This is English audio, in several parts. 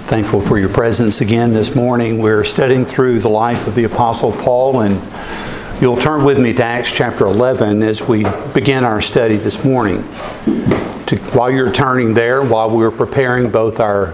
Thankful for your presence again this morning. We're studying through the life of the Apostle Paul, and you'll turn with me to Acts chapter 11 as we begin our study this morning. While you're turning there, while we're preparing both our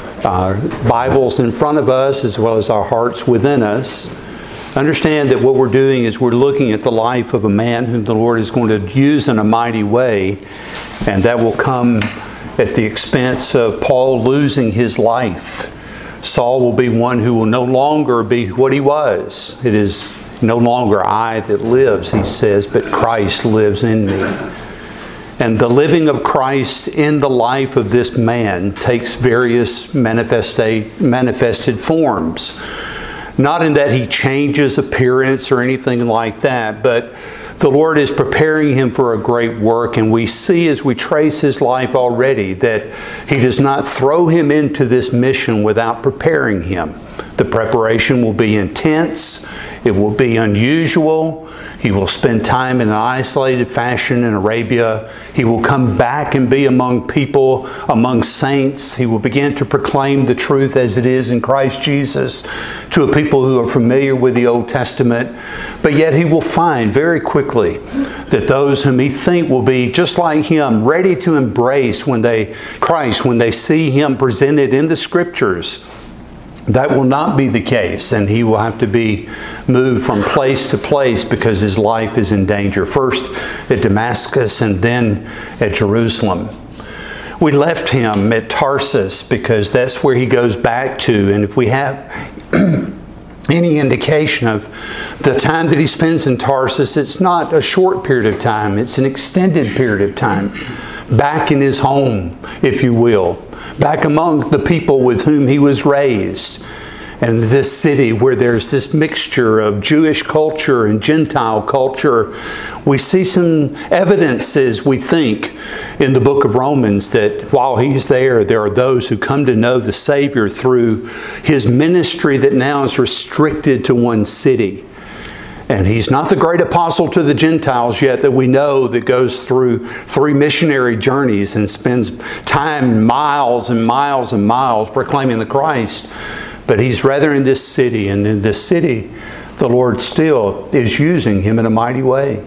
Bibles in front of us as well as our hearts within us, understand that what we're doing is we're looking at the life of a man whom the Lord is going to use in a mighty way, and that will come at the expense of Paul losing his life. Saul will be one who will no longer be what he was. It is no longer I that lives, he says, but Christ lives in me. And the living of Christ in the life of this man takes various manifested forms. Not in that he changes appearance or anything like that, but the Lord is preparing him for a great work, and we see as we trace his life already that He does not throw him into this mission without preparing him. The preparation will be intense. It will be unusual. He will spend time in an isolated fashion in Arabia. He will come back and be among people, among saints. He will begin to proclaim the truth as it is in Christ Jesus to a people who are familiar with the Old Testament. But yet he will find very quickly that those whom he think will be just like him, ready to embrace Christ when they see him presented in the Scriptures, that will not be the case, and he will have to be moved from place to place because his life is in danger. First at Damascus and then at Jerusalem. We left him at Tarsus because that's where he goes back to, and if we have any indication of the time that he spends in Tarsus, it's not a short period of time, it's an extended period of time. Back in his home, if you will. Back among the people with whom he was raised. And this city where there's this mixture of Jewish culture and Gentile culture. We see some evidences, we think, in the book of Romans that while he's there are those who come to know the Savior through his ministry that now is restricted to one city. And he's not the great apostle to the Gentiles yet that we know that goes through 3 missionary journeys and spends time miles and miles and miles proclaiming the Christ. But he's rather in this city, and in this city the Lord still is using him in a mighty way.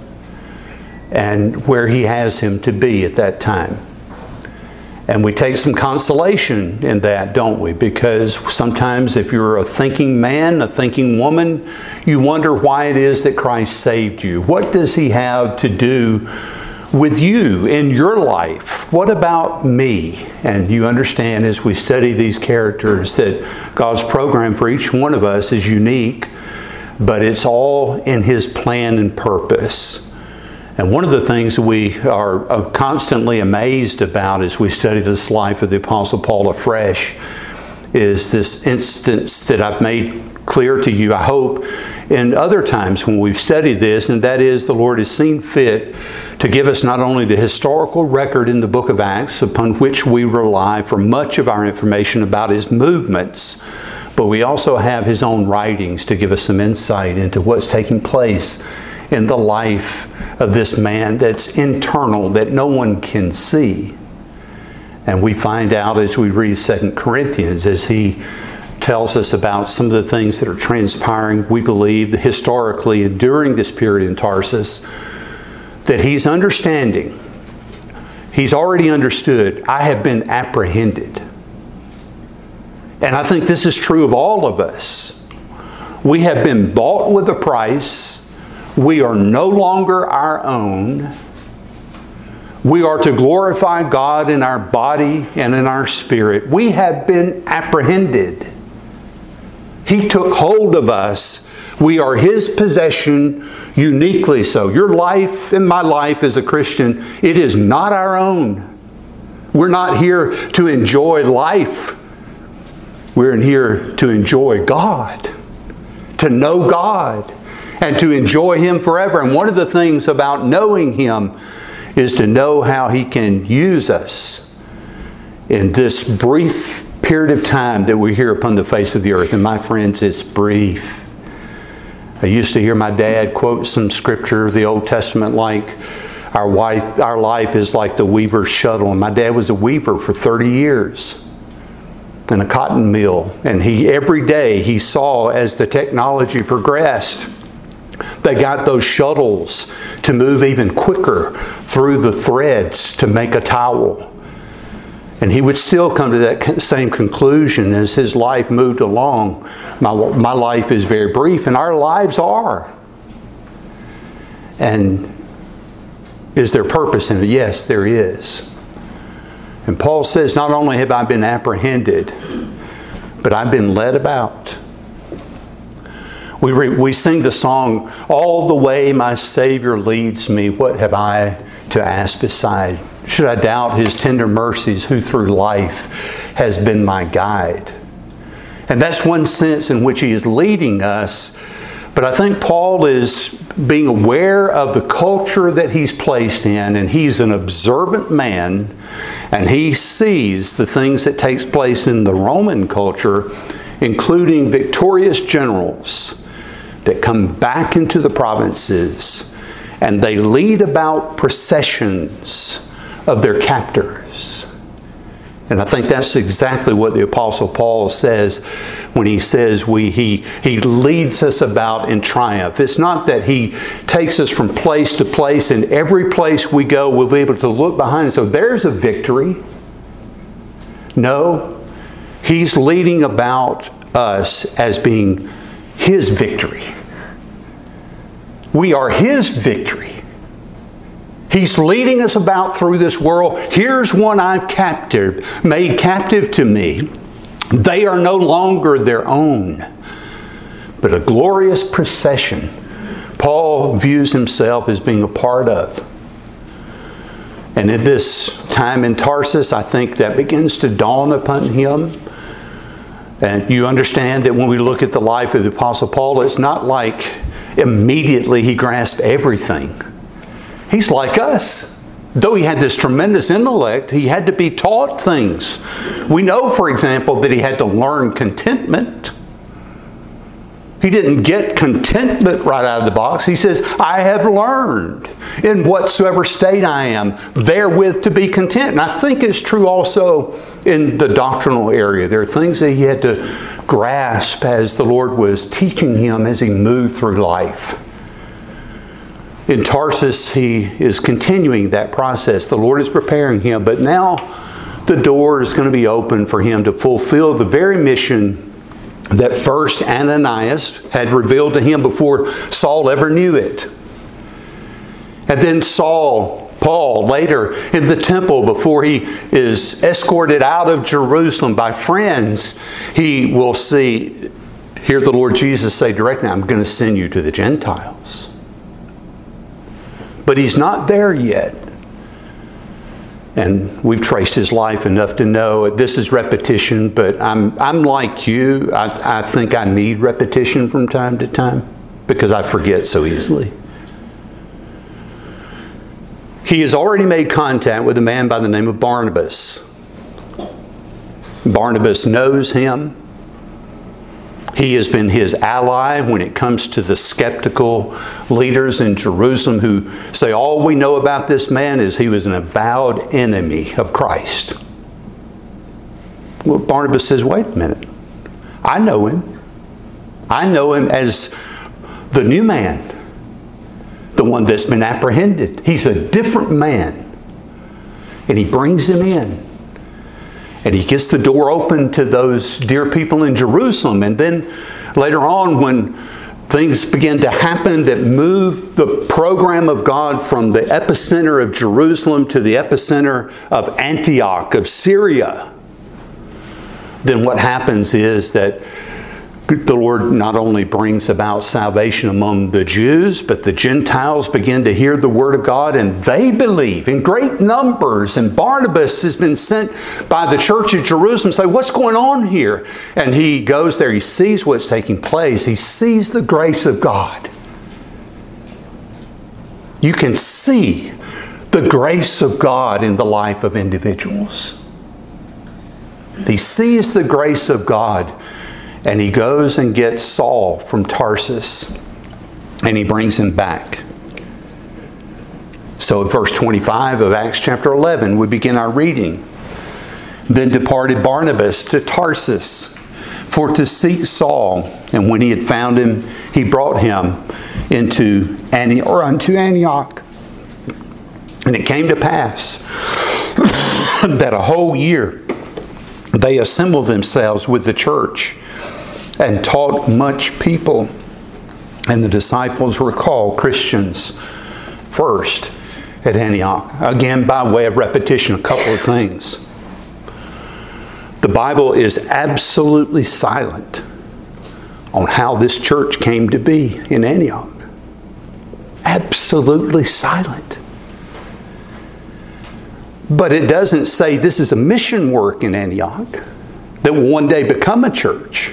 And where he has him to be at that time. And we take some consolation in that, don't we? Because sometimes if you're a thinking man, a thinking woman, you wonder why it is that Christ saved you. What does He have to do with you in your life? What about me? And you understand as we study these characters that God's program for each one of us is unique, but it's all in His plan and purpose. And one of the things we are constantly amazed about as we study this life of the Apostle Paul afresh is this instance that I've made clear to you, I hope, in other times when we've studied this, and that is the Lord has seen fit to give us not only the historical record in the book of Acts upon which we rely for much of our information about His movements, but we also have His own writings to give us some insight into what's taking place in the life of this man that's internal, that no one can see. And we find out as we read 2 Corinthians, as he tells us about some of the things that are transpiring, we believe, historically and during this period in Tarsus, that he's understanding. He's already understood, I have been apprehended. And I think this is true of all of us. We have been bought with a price. We are no longer our own. We are to glorify God in our body and in our spirit. We have been apprehended. He took hold of us. We are His possession, uniquely so. Your life and my life as a Christian, it is not our own. We're not here to enjoy life. We're in here to enjoy God, to know God, and to enjoy Him forever. And one of the things about knowing Him is to know how He can use us in this brief period of time that we're here upon the face of the earth. And my friends, it's brief. I used to hear my dad quote some scripture of the Old Testament like, our life is like the weaver's shuttle. And my dad was a weaver for 30 years. and a cotton mill. And every day he saw, as the technology progressed, they got those shuttles to move even quicker through the threads to make a towel. And he would still come to that same conclusion as his life moved along. My life is very brief, and our lives are. And is there purpose in it? Yes, there is. And Paul says, not only have I been apprehended, but I've been led about. We sing the song, all the way my Savior leads me, what have I to ask beside? Should I doubt His tender mercies, who through life has been my guide? And that's one sense in which He is leading us. But I think Paul is being aware of the culture that he's placed in, and he's an observant man, and he sees the things that takes place in the Roman culture, including victorious generals that come back into the provinces, and they lead about processions of their captors. And I think that's exactly what the Apostle Paul says when he says he leads us about in triumph. It's not that he takes us from place to place, and every place we go we'll be able to look behind and say, there's a victory. No, he's leading about us as being His victory. We are His victory. He's leading us about through this world. Here's one I've made captive to me. They are no longer their own, but a glorious procession Paul views himself as being a part of. And at this time in Tarsus, I think that begins to dawn upon him. And you understand that when we look at the life of the Apostle Paul, it's not like immediately he grasped everything. He's like us. Though he had this tremendous intellect, he had to be taught things. We know, for example, that he had to learn contentment. He didn't get contentment right out of the box. He says, I have learned in whatsoever state I am, therewith to be content. And I think it's true also in the doctrinal area. There are things that he had to grasp as the Lord was teaching him as he moved through life. In Tarsus, he is continuing that process. The Lord is preparing him, but now the door is going to be open for him to fulfill the very mission that first Ananias had revealed to him before Saul ever knew it. And then Paul, later in the temple, before he is escorted out of Jerusalem by friends, he will hear the Lord Jesus say directly, I'm going to send you to the Gentiles. But he's not there yet. And we've traced his life enough to know this is repetition, but I'm like you. I think I need repetition from time to time because I forget so easily. He has already made contact with a man by the name of Barnabas. Barnabas knows him. He has been his ally when it comes to the skeptical leaders in Jerusalem who say all we know about this man is he was an avowed enemy of Christ. Well, Barnabas says, wait a minute. I know him. I know him as the new man, the one that's been apprehended. He's a different man. And he brings him in. And he gets the door open to those dear people in Jerusalem. And then later on, when things begin to happen that move the program of God from the epicenter of Jerusalem to the epicenter of Antioch, of Syria, then what happens is that the Lord not only brings about salvation among the Jews, but the Gentiles begin to hear the Word of God and they believe in great numbers. And Barnabas has been sent by the church at Jerusalem to say, what's going on here? And he goes there, he sees what's taking place. He sees the grace of God. You can see the grace of God in the life of individuals. He sees the grace of God. And he goes and gets Saul from Tarsus. And he brings him back. So at verse 25 of Acts chapter 11, we begin our reading. Then departed Barnabas to Tarsus for to seek Saul. And when he had found him, he brought him unto Antioch. And it came to pass that a whole year they assembled themselves with the church and taught much people. And the disciples were called Christians first at Antioch. Again, by way of repetition, a couple of things. The Bible is absolutely silent on how this church came to be in Antioch. Absolutely silent. But it doesn't say this is a mission work in Antioch that will one day become a church.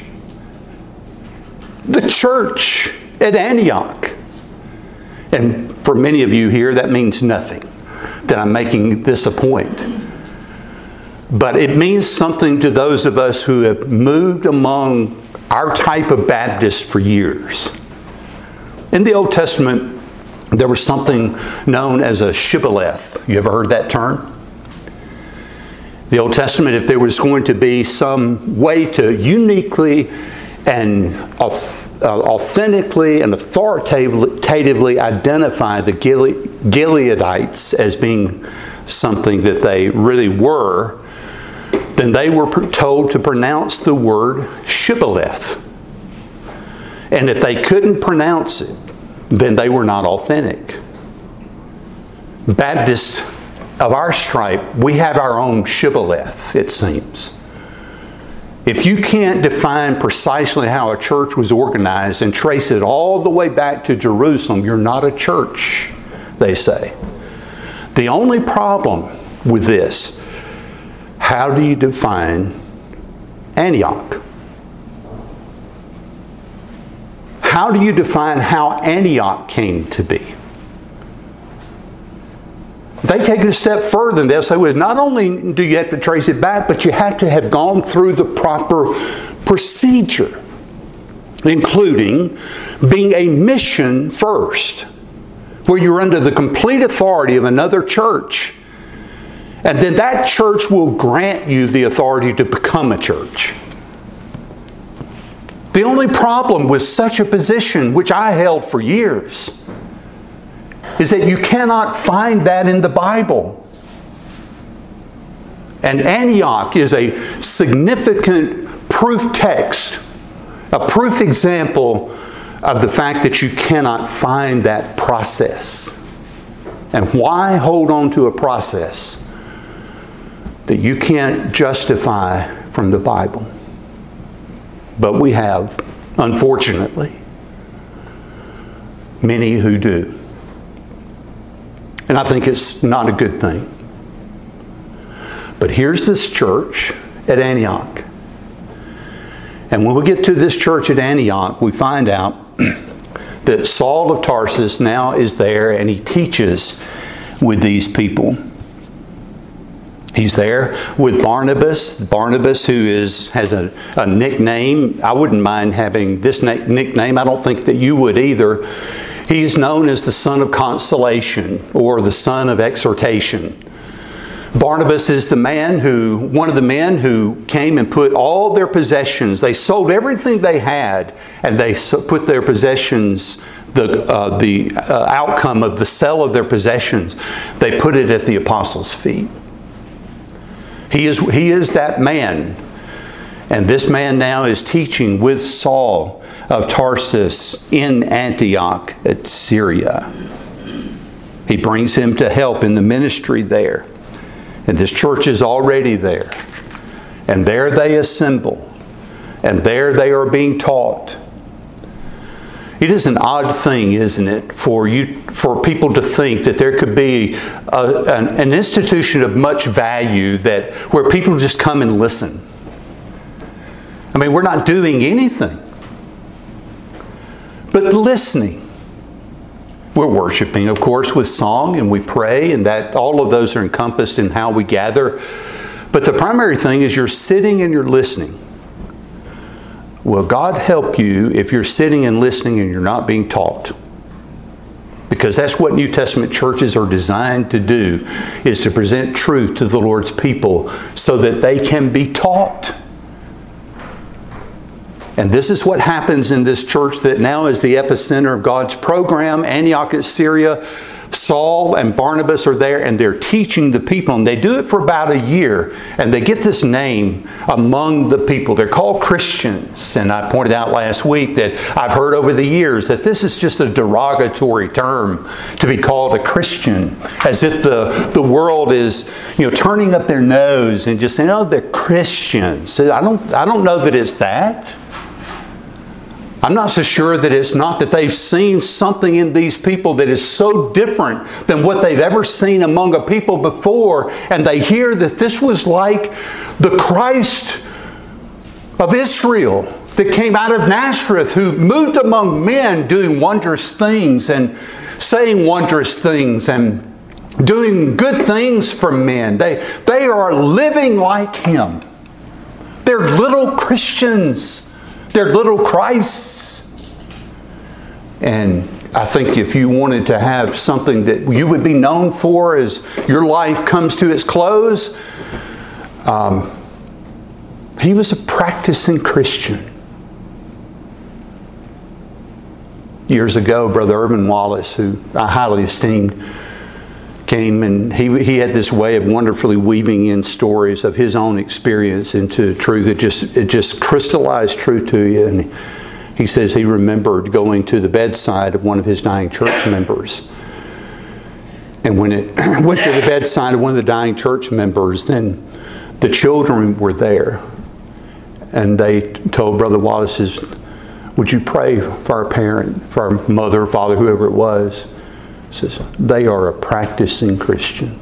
The church at Antioch. And for many of you here, that means nothing, that I'm making this a point. But it means something to those of us who have moved among our type of Baptists for years. In the Old Testament, there was something known as a shibboleth. You ever heard that term? The Old Testament, if there was going to be some way to uniquely and authentically and authoritatively identify the Gileadites as being something that they really were, then they were told to pronounce the word shibboleth. And if they couldn't pronounce it, then they were not authentic. Baptists of our stripe, we have our own shibboleth, it seems. If you can't define precisely how a church was organized and trace it all the way back to Jerusalem, you're not a church, they say. The only problem with this, how do you define Antioch? How do you define how Antioch came to be? They take it a step further and they'll say, well, not only do you have to trace it back, but you have to have gone through the proper procedure, including being a mission first, where you're under the complete authority of another church. And then that church will grant you the authority to become a church. The only problem with such a position, which I held for years, is that you cannot find that in the Bible. And Antioch is a significant proof text, a proof example of the fact that you cannot find that process. And why hold on to a process that you can't justify from the Bible? But we have, unfortunately, many who do. And I think it's not a good thing. But here's this church at Antioch. And when we get to this church at Antioch, we find out that Saul of Tarsus now is there and he teaches with these people. He's there with Barnabas. Barnabas, who has a nickname. I wouldn't mind having this nickname. I don't think that you would either. He's known as the son of consolation or the son of exhortation. Barnabas is one of the men who came and put all their possessions. They sold everything they had and they put their possessions, the outcome of the sale of their possessions, they put it at the apostles' feet. He is that man. And this man now is teaching with Saul of Tarsus in Antioch at Syria. He brings him to help in the ministry there. And this church is already there. And there they assemble. And there they are being taught. It is an odd thing, isn't it, for people to think that there could be an institution of much value where people just come and listen. I mean, we're not doing anything but listening. We're worshiping, of course, with song, and we pray, and that all of those are encompassed in how we gather. But the primary thing is you're sitting and you're listening. Well, God help you if you're sitting and listening and you're not being taught. Because that's what New Testament churches are designed to do, is to present truth to the Lord's people so that they can be taught. And this is what happens in this church that now is the epicenter of God's program. Antioch at Syria, Saul and Barnabas are there, and they're teaching the people. And they do it for about a year. And they get this name among the people. They're called Christians. And I pointed out last week that I've heard over the years that this is just a derogatory term to be called a Christian. As if the world is, turning up their nose and just saying, oh, they're Christians. I don't know that it's that. I'm not so sure that it's not that they've seen something in these people that is so different than what they've ever seen among a people before, and they hear that this was like the Christ of Israel that came out of Nazareth, who moved among men doing wondrous things and saying wondrous things and doing good things for men. They are living like Him. They're little Christians. They're little Christs. And I think if you wanted to have something that you would be known for as your life comes to its close, he was a practicing Christian. Years ago, Brother Irvin Wallace, who I highly esteemed, came, and he had this way of wonderfully weaving in stories of his own experience into truth. It just crystallized truth to you. And he says he remembered going to the bedside of one of his dying church members. And when it went to the bedside of one of the dying church members, then the children were there. And they told Brother Wallace, would you pray for our parent, for our mother, father, whoever it was? Says they are a practicing Christian.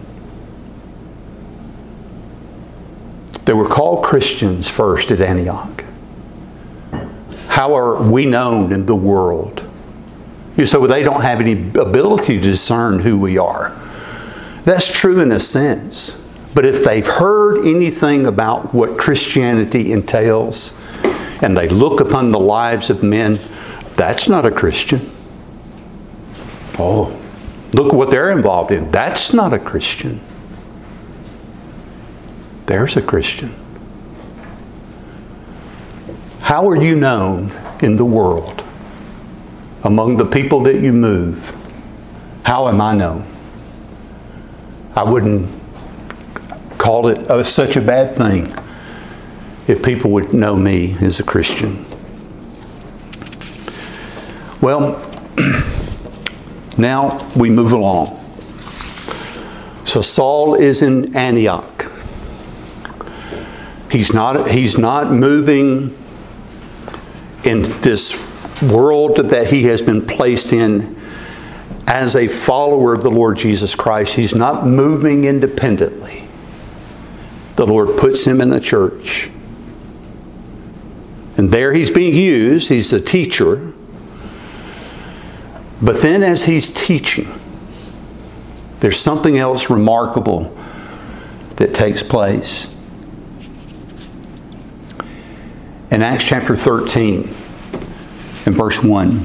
They were called Christians first at Antioch. How are we known in the world? You say, well, they don't have any ability to discern who we are. That's true in a sense. But if they've heard anything about what Christianity entails, and they look upon the lives of men, that's not a Christian. Oh, look at what they're involved in. That's not a Christian. There's a Christian. How are you known in the world? Among the people that you move, how am I known? I wouldn't call it such a bad thing if people would know me as a Christian. Well, now we move along. So Saul is in Antioch. He's not moving in this world that he has been placed in as a follower of the Lord Jesus Christ. He's not moving independently. The Lord puts him in the church. And there he's being used. He's a teacher. But then as he's teaching, there's something else remarkable that takes place. In Acts chapter 13, in verse 1.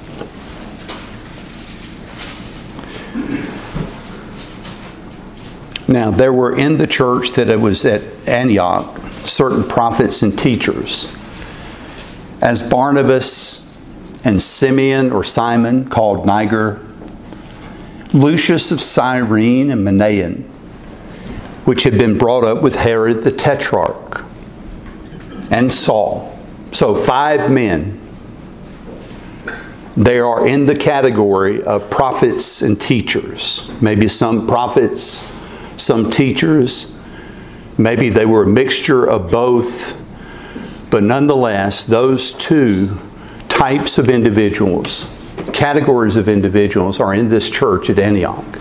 Now, there were in the church that it was at Antioch certain prophets and teachers, as Barnabas and Simeon or Simon, called Niger, Lucius of Cyrene and Manaen, which had been brought up with Herod the Tetrarch, and Saul. So 5 men. They are in the category of prophets and teachers. Maybe some prophets, some teachers. Maybe they were a mixture of both. But nonetheless, those 2 types of individuals, categories of individuals, are in this church at Antioch.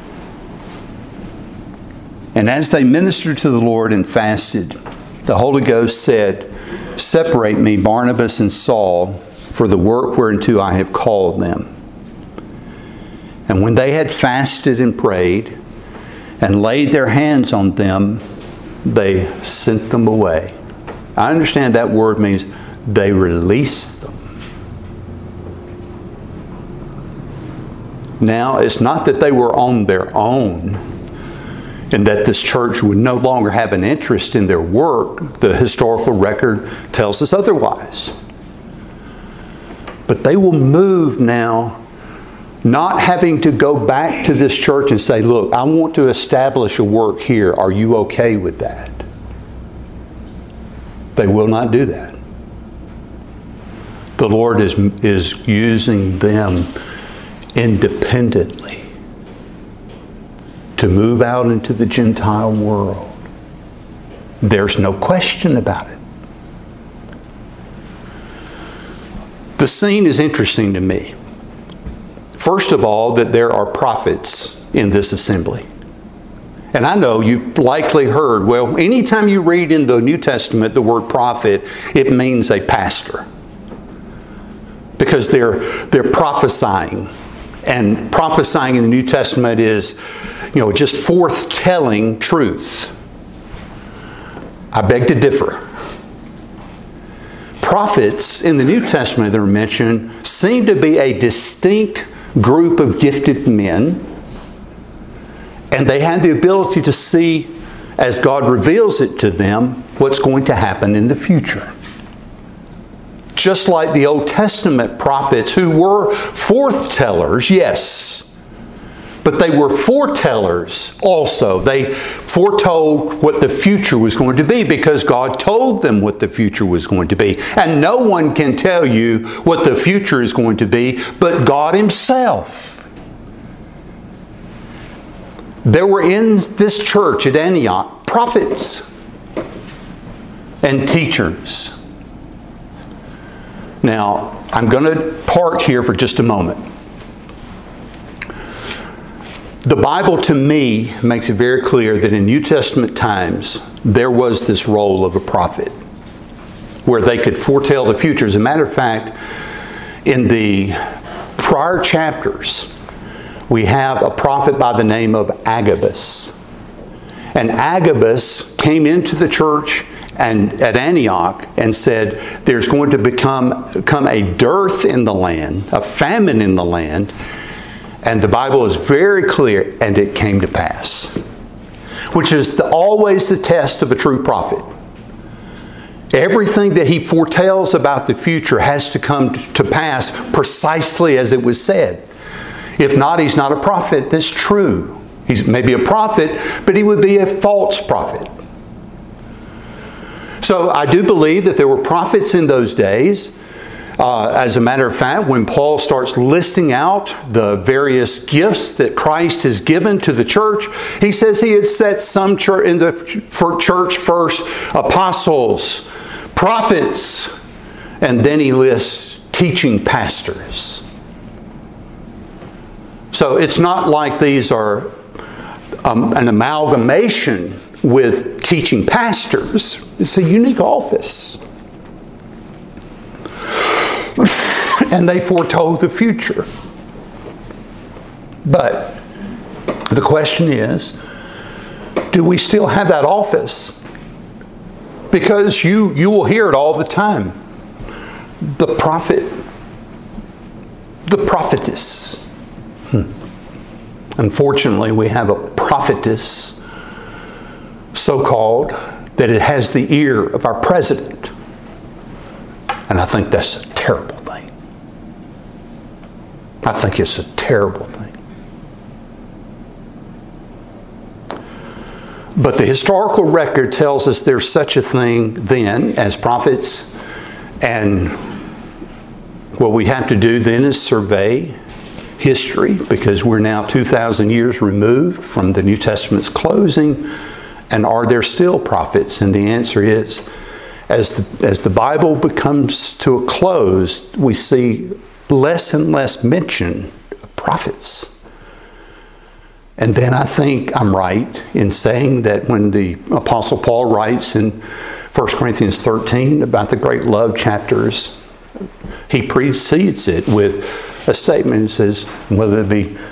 And as they ministered to the Lord and fasted, the Holy Ghost said, "Separate me, Barnabas and Saul, for the work whereunto I have called them." And when they had fasted and prayed and laid their hands on them, they sent them away. I understand that word means they released them. now, it's not that they were on their own and that this church would no longer have an interest in their work. The historical record tells us otherwise. But they will move now, not having to go back to this church and say, look, I want to establish a work here. Are you okay with that? They will not do that. The Lord is using them independently to move out into the Gentile world. There's no question about it. The scene is interesting to me. First of all, that there are prophets in this assembly. And I know you've likely heard, well, anytime you read in the New Testament the word prophet, it means a pastor. Because they're prophesying. And prophesying in the New Testament is, just forth-telling truth. I beg to differ. Prophets in the New Testament that are mentioned seem to be a distinct group of gifted men, and they have the ability to see, as God reveals it to them, what's going to happen in the future. Just like the Old Testament prophets who were forth-tellers, yes, but they were foretellers also. They foretold what the future was going to be because God told them what the future was going to be. And no one can tell you what the future is going to be but God Himself. There were in this church at Antioch prophets and teachers. Now, I'm going to park here for just a moment. The Bible, to me, makes it very clear that in New Testament times, there was this role of a prophet, where they could foretell the future. As a matter of fact, in the prior chapters, we have a prophet by the name of Agabus. And Agabus came into the church and at Antioch and said, there's going to become a dearth in the land, a famine in the land. And the Bible is very clear, and it came to pass. Which is always the test of a true prophet. Everything that he foretells about the future has to come to pass precisely as it was said. If not, he's not a prophet that's true. He's maybe a prophet, but he would be a false prophet. So I do believe that there were prophets in those days. As a matter of fact, when Paul starts listing out the various gifts that Christ has given to the church, he says he had set some in the church first, apostles, prophets, and then he lists teaching pastors. So it's not like these are an amalgamation with teaching pastors. It's a unique office. And they foretold the future. But the question is, do we still have that office? Because you will hear it all the time. The prophet, the prophetess. Unfortunately, we have a prophetess, so-called, that it has the ear of our president. And I think that's a terrible thing. I think it's a terrible thing. But the historical record tells us there's such a thing then as prophets. And what we have to do then is survey history, because we're now 2,000 years removed from the New Testament's closing. And are there still prophets? And the answer is, as the Bible comes to a close, we see less and less mention of prophets. And then I think I'm right in saying that when the Apostle Paul writes in 1 Corinthians 13 about the great love chapters, he precedes it with a statement that says, whether there be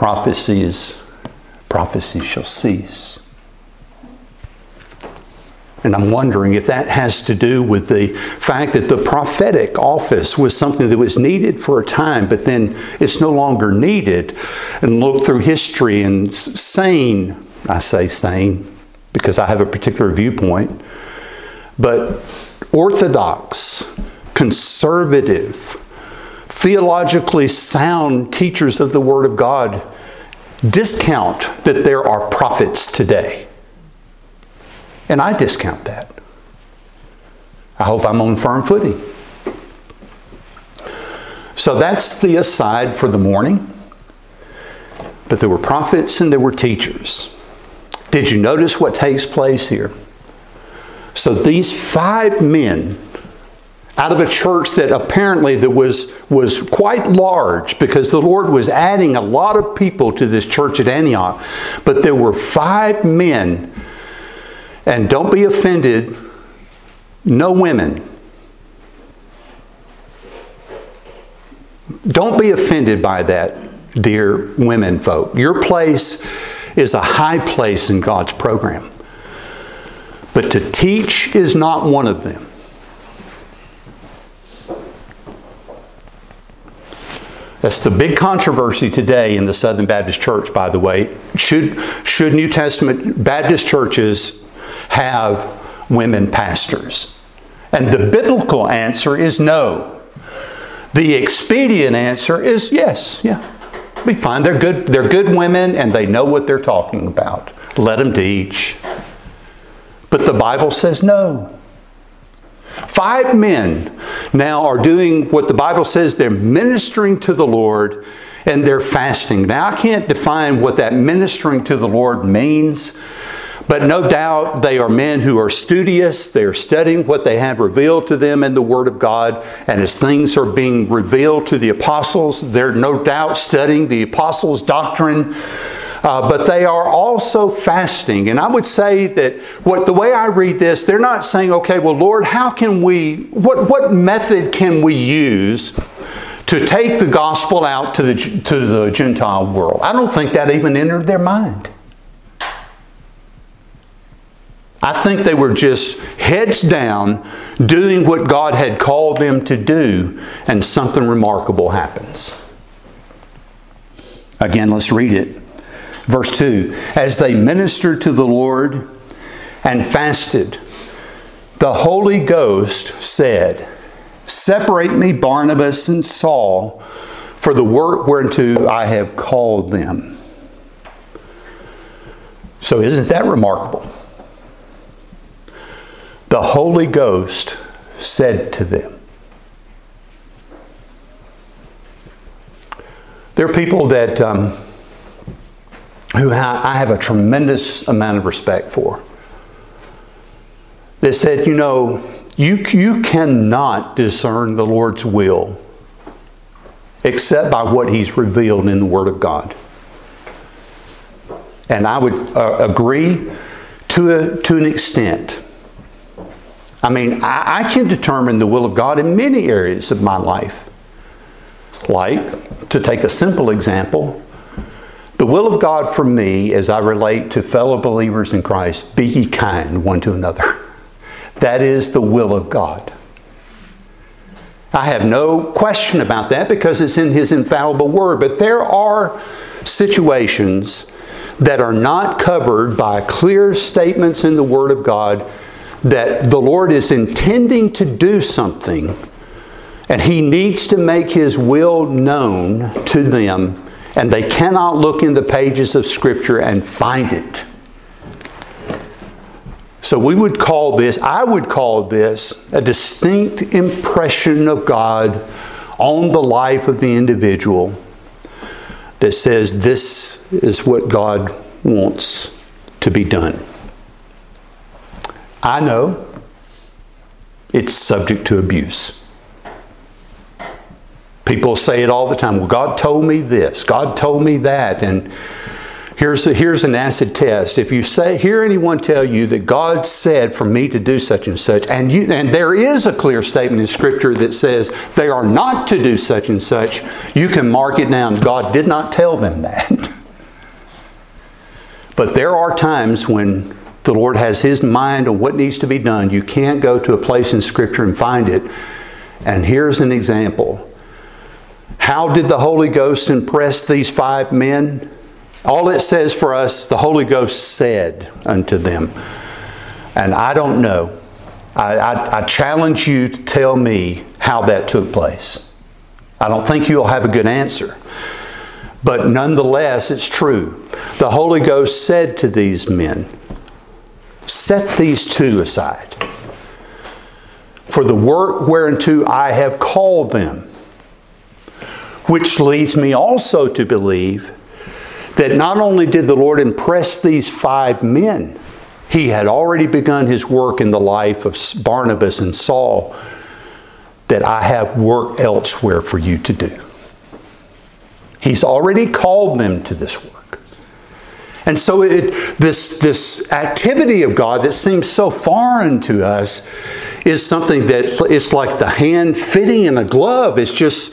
prophecy shall cease. And I'm wondering if that has to do with the fact that the prophetic office was something that was needed for a time, but then it's no longer needed. And look through history and sane, I say sane because I have a particular viewpoint, but orthodox, conservative, theologically sound teachers of the Word of God discount that there are prophets today. And I discount that. I hope I'm on firm footing. So that's the aside for the morning. But there were prophets and there were teachers. Did you notice what takes place here? So these 5 men out of a church that apparently that was quite large, because the Lord was adding a lot of people to this church at Antioch. But there were 5 men. And don't be offended, no women. Don't be offended by that, dear women folk. Your place is a high place in God's program. But to teach is not one of them. That's the big controversy today in the Southern Baptist Church, by the way. Should New Testament Baptist churches have women pastors? And the biblical answer is no. The expedient answer is yes. Yeah, be fine. They're good women and they know what they're talking about. Let them teach. But the Bible says no. 5 men now are doing what the Bible says. They're ministering to the Lord and they're fasting. Now, I can't define what that ministering to the Lord means, but no doubt they are men who are studious. They are studying what they have revealed to them in the Word of God. And as things are being revealed to the apostles, they're no doubt studying the apostles' doctrine. But they are also fasting. And I would say that the way I read this, they're not saying, okay, well, Lord, how can what method can we use to take the gospel out to the Gentile world? I don't think that even entered their mind. I think they were just heads down doing what God had called them to do, and something remarkable happens. Again, let's read it. Verse 2, as they ministered to the Lord and fasted, the Holy Ghost said, separate me Barnabas and Saul for the work whereunto I have called them. So isn't that remarkable? The Holy Ghost said to them. There are people that who I have a tremendous amount of respect for. They said, you cannot discern the Lord's will except by what He's revealed in the Word of God. And I would agree to an extent. I mean, I can determine the will of God in many areas of my life. Like, to take a simple example, the will of God for me as I relate to fellow believers in Christ, be ye kind one to another. That is the will of God. I have no question about that because it's in His infallible Word. But there are situations that are not covered by clear statements in the Word of God that the Lord is intending to do something and He needs to make His will known to them. And they cannot look in the pages of Scripture and find it. So I would call this a distinct impression of God on the life of the individual that says this is what God wants to be done. I know it's subject to abuse. People say it all the time. Well, God told me this. God told me that. And here's an acid test. If you hear anyone tell you that God said for me to do such and such, and there is a clear statement in Scripture that says they are not to do such and such, you can mark it down. God did not tell them that. But there are times when The Lord has His mind on what needs to be done. You can't go to a place in Scripture and find it. And here's an example. How did the Holy Ghost impress these 5 men? All it says for us, the Holy Ghost said unto them. And I don't know. I challenge you to tell me how that took place. I don't think you'll have a good answer. But nonetheless, it's true. The Holy Ghost said to these men, set these 2 aside for the work whereunto I have called them. Which leads me also to believe that not only did the Lord impress these 5 men, He had already begun His work in the life of Barnabas and Saul, that I have work elsewhere for you to do. He's already called them to this work. And so this activity of God that seems so foreign to us is something that it's like the hand fitting in a glove. It's just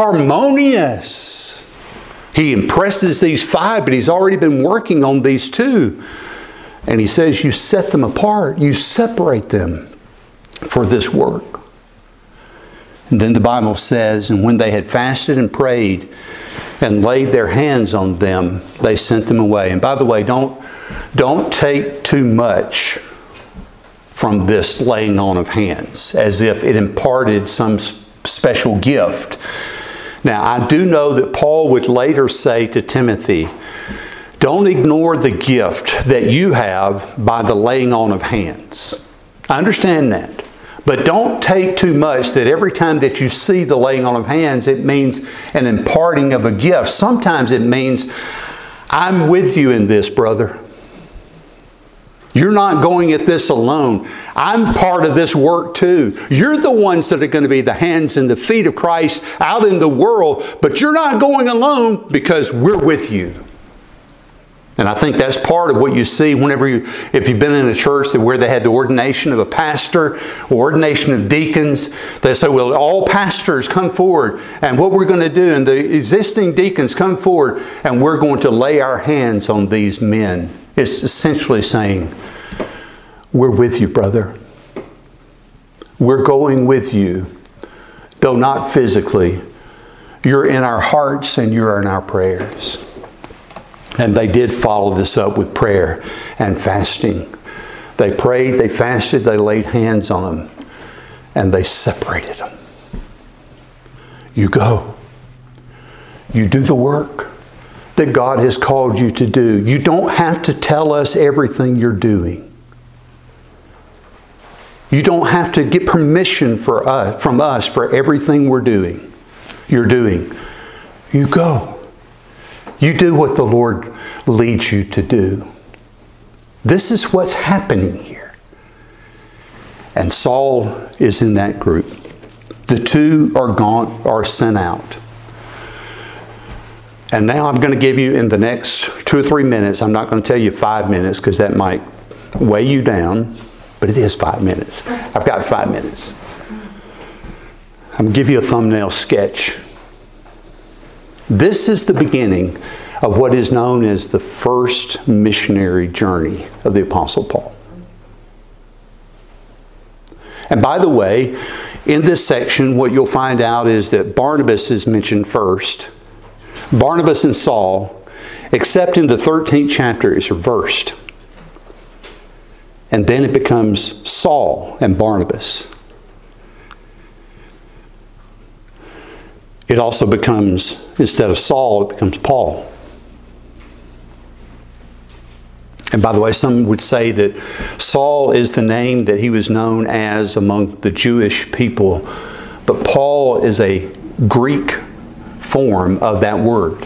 harmonious. He impresses these 5, but He's already been working on these 2. And He says, you set them apart. You separate them for this work. And then the Bible says, and when they had fasted and prayed and laid their hands on them, they sent them away. And by the way, don't take too much from this laying on of hands, as if it imparted some special gift. Now, I do know that Paul would later say to Timothy, don't ignore the gift that you have by the laying on of hands. I understand that. But don't take too much that every time that you see the laying on of hands, it means an imparting of a gift. Sometimes it means, I'm with you in this, brother. You're not going at this alone. I'm part of this work too. You're the ones that are going to be the hands and the feet of Christ out in the world, but you're not going alone because we're with you. And I think that's part of what you see if you've been in a church where they had the ordination of a pastor, ordination of deacons. They say, well, all pastors come forward, and what we're going to do, and the existing deacons come forward, and we're going to lay our hands on these men. It's essentially saying, we're with you, brother. We're going with you, though not physically. You're in our hearts and you're in our prayers. And they did follow this up with prayer and fasting. They prayed, they fasted, they laid hands on them, and they separated them. You go. You do the work that God has called you to do. You don't have to tell us everything you're doing. You don't have to get permission from us for everything we're doing. You're doing. You go. You do what the Lord leads you to do. This is what's happening here. And Saul is in that group. The 2 are sent out. And now I'm going to give you, in the next 2 or 3 minutes, I'm not going to tell you 5 minutes because that might weigh you down, but it is 5 minutes. I've got 5 minutes. I'm going to give you a thumbnail sketch. This is the beginning of what is known as the first missionary journey of the Apostle Paul. And by the way, in this section, what you'll find out is that Barnabas is mentioned first. Barnabas and Saul, except in the 13th chapter, is reversed. And then it becomes Saul and Barnabas. It also becomes, instead of Saul, it becomes Paul. And by the way, some would say that Saul is the name that he was known as among the Jewish people, but Paul is a Greek form of that word.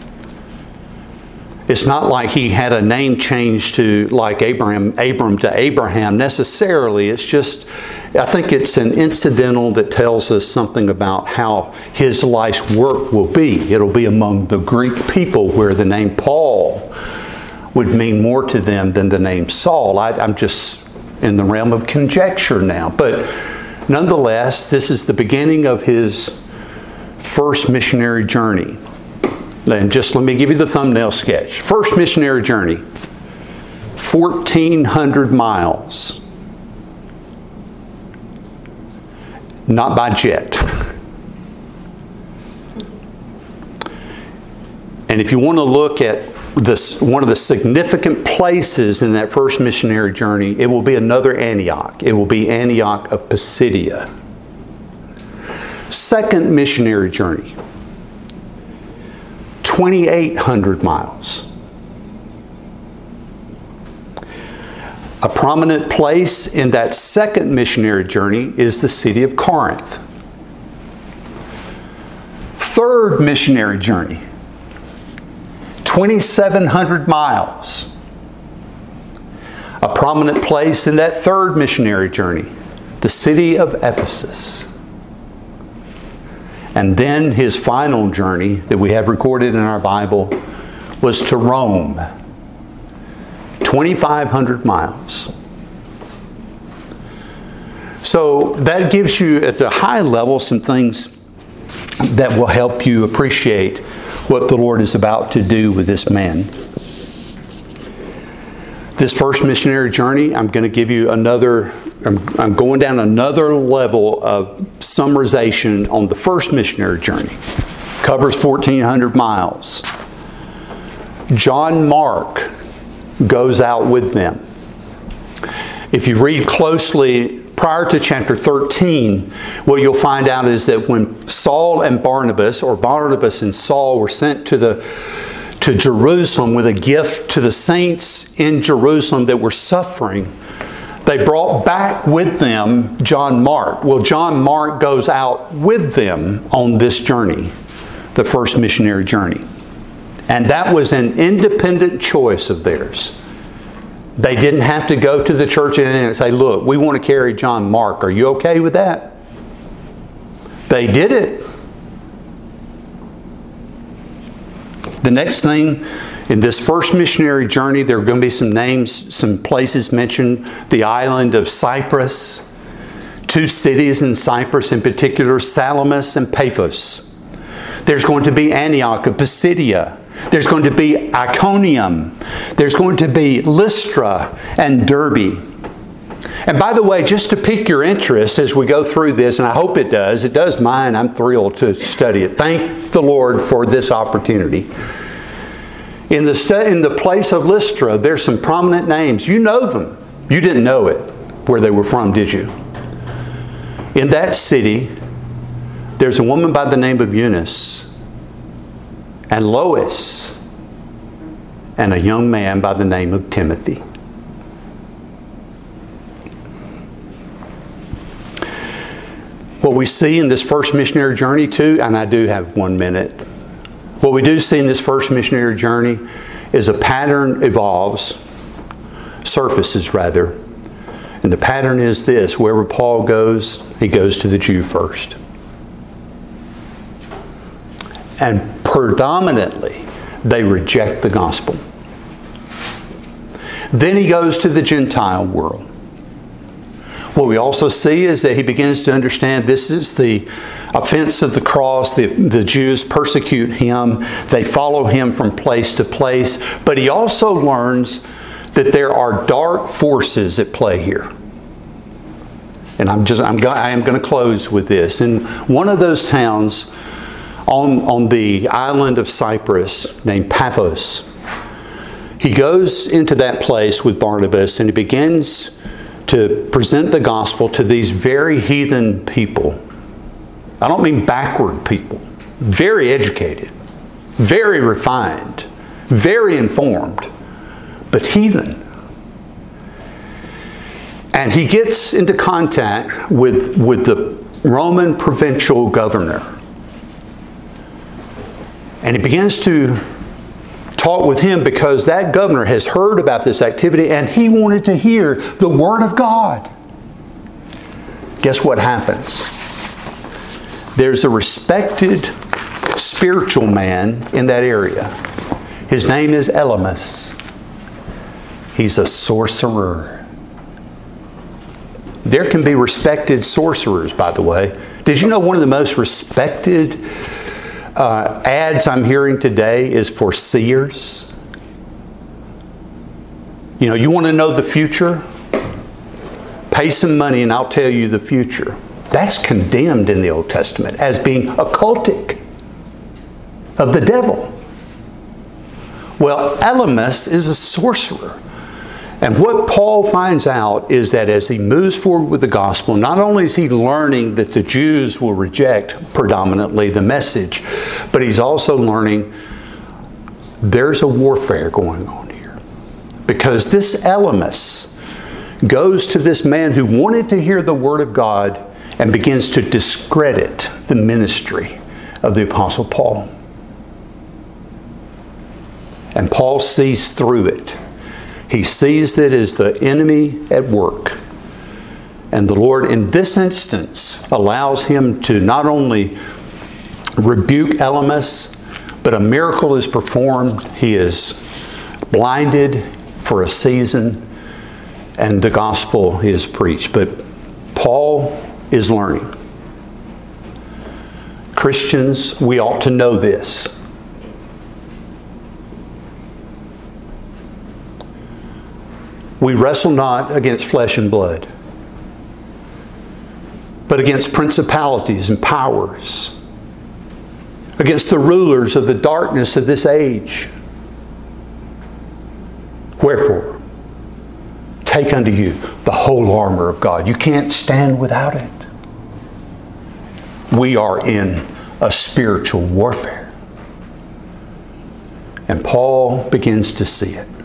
It's not like he had a name change to like Abram to Abraham necessarily. It's just, I think it's an incidental that tells us something about how his life's work will be. It'll be among the Greek people where the name Paul would mean more to them than the name Saul. I'm just in the realm of conjecture now. But nonetheless, this is the beginning of his first missionary journey. And just let me give you the thumbnail sketch. First missionary journey. 1,400 miles. Not by jet. And if you want to look at this, one of the significant places in that first missionary journey, it will be another Antioch. It will be Antioch of Pisidia. Second missionary journey, 2,800 miles. A prominent place in that second missionary journey is the city of Corinth. Third missionary journey, 2,700 miles. A prominent place in that third missionary journey, the city of Ephesus. And then his final journey that we have recorded in our Bible was to Rome, 2,500 miles. So that gives you, at the high level, some things that will help you appreciate what the Lord is about to do with this man. This first missionary journey, I'm going to give you another, I'm going down another level of summarization on the first missionary journey. Covers 1,400 miles. John Mark goes out with them. If you read closely prior to chapter 13, what you'll find out is that when Saul and Barnabas, or Barnabas and Saul, were sent to Jerusalem with a gift to the saints in Jerusalem that were suffering, they brought back with them John Mark. Well, John Mark goes out with them on this journey, the first missionary journey. And that was an independent choice of theirs. They didn't have to go to the church and say, look, we want to carry John Mark. Are you okay with that? They did it. The next thing, in this first missionary journey, there are going to be some names, some places mentioned. The island of Cyprus, two cities in Cyprus in particular, Salamis and Paphos. There's going to be Antioch of Pisidia. There's going to be Iconium. There's going to be Lystra and Derbe. And by the way, just to pique your interest as we go through this, and I hope it does mine. I'm thrilled to study it. Thank the Lord for this opportunity. In the place of Lystra, there's some prominent names. You know them. You didn't know it, where they were from, did you? In that city, there's a woman by the name of Eunice, and Lois, and a young man by the name of Timothy. What we see in this first missionary journey too, and I do have 1 minute. What we do see in this first missionary journey is a pattern surfaces rather. And the pattern is this: wherever Paul goes, he goes to the Jew first. And predominantly, they reject the gospel. Then he goes to the Gentile world. What we also see is that he begins to understand this is the offense of the cross. The Jews persecute him. They follow him from place to place. But he also learns that there are dark forces at play here. And I am going to close with this. In one of those towns on the island of Cyprus named Paphos, he goes into that place with Barnabas and he begins to present the gospel to these very heathen people. I don't mean backward people. Very educated, very refined, very informed, but heathen. And he gets into contact with the Roman provincial governor. And he begins to talk with him because that governor has heard about this activity and he wanted to hear the Word of God. Guess what happens? There's a respected spiritual man in that area. His name is Elymas. He's a sorcerer. There can be respected sorcerers, by the way. Did you know one of the most respected ads I'm hearing today is for seers? You want to know the future? Pay some money and I'll tell you the future. That's condemned in the Old Testament as being occultic, of the devil. Well, Elymas is a sorcerer. And what Paul finds out is that as he moves forward with the gospel, not only is he learning that the Jews will reject predominantly the message, but he's also learning there's a warfare going on here. Because this Elymas goes to this man who wanted to hear the Word of God and begins to discredit the ministry of the Apostle Paul. And Paul sees through it. He sees it as the enemy at work. And the Lord, in this instance, allows him to not only rebuke Elymas, but a miracle is performed. He is blinded for a season, and the gospel is preached. But Paul is learning. Christians, we ought to know this. We wrestle not against flesh and blood, but against principalities and powers, against the rulers of the darkness of this age. Wherefore, take unto you the whole armor of God. You can't stand without it. We are in a spiritual warfare. And Paul begins to see it.